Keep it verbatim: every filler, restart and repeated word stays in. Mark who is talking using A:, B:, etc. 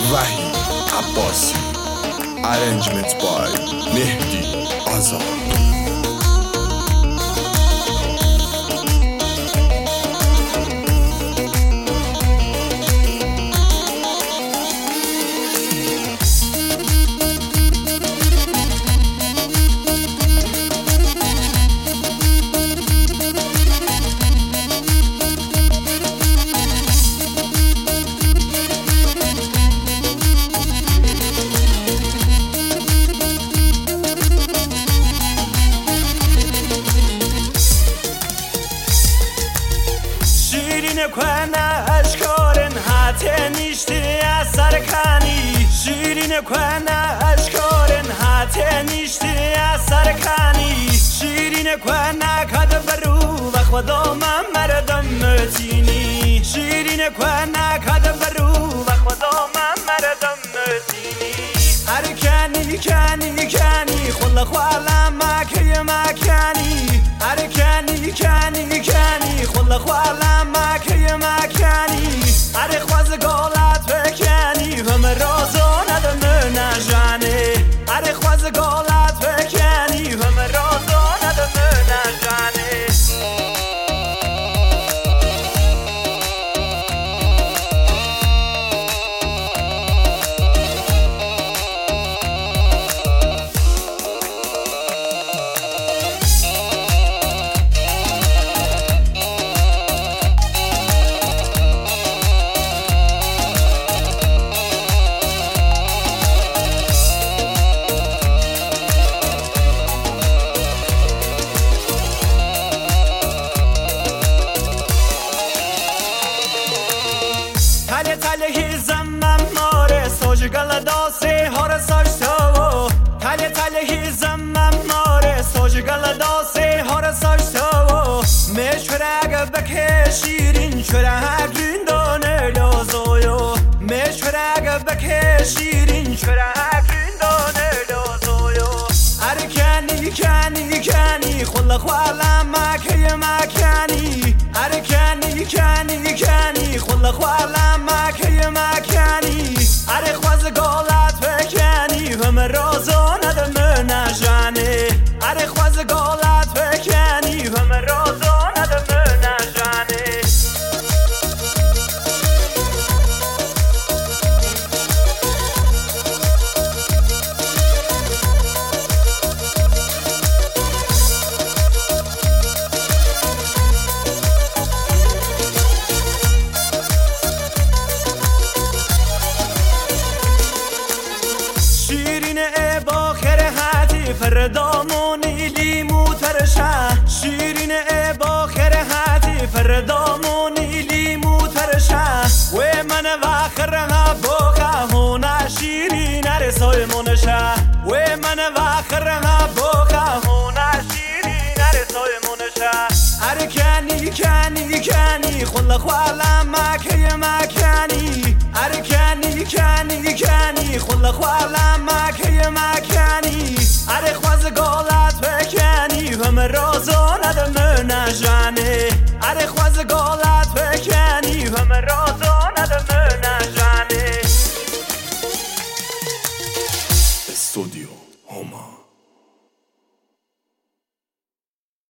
A: وحید عباسی. Arrangement by مهدی آزاد.
B: کنه اشکارن حتی نیشتی اثر کنی شیرین کنه اشکارن حتی نیشتی اثر کنی شیرین کنه کد برو و خدا من مردم متینی شیرین کنه کد برو و خدا من مردم متینی هر کنی کنی کنی خلا خوالا مکی مکنی هر کنی کنی کنی خلا خوالا مکی مکنی هر خواز گالت بکنی همه رازو ندم نجانه هر خواز گالت بکنی همه رازو ندم نجانه تله تله هیزم من ماره سوج گلداسه هر ساشتو تله تله هیزم من ماره سوج گلداسه هر ساشتو مشورگ بک شیرین شورگ دانه لازویو مشورگ بک شیرین شورگ دانه لازویو هر کنی کنی کنی خلا خوالا مکی مکنی هر کنی کنی کنی خلا خوالا مکی مکنی هر خواز گالت بکنی همه رازو ندم نجانه هر خواز گالت بکنی همه رازو ندم نجانه فردامونی لیمو ترشه شیرین باخر حتی فردامونی لیمو ترشه و من واخرها بوخه هونه شیرین رسای منشه و من واخرها بوخه هونه شیرین رسای منشه هر کنی کنی کنی خلا خوالا مکی مکنی هر کنی کنی کنی خلا خوالا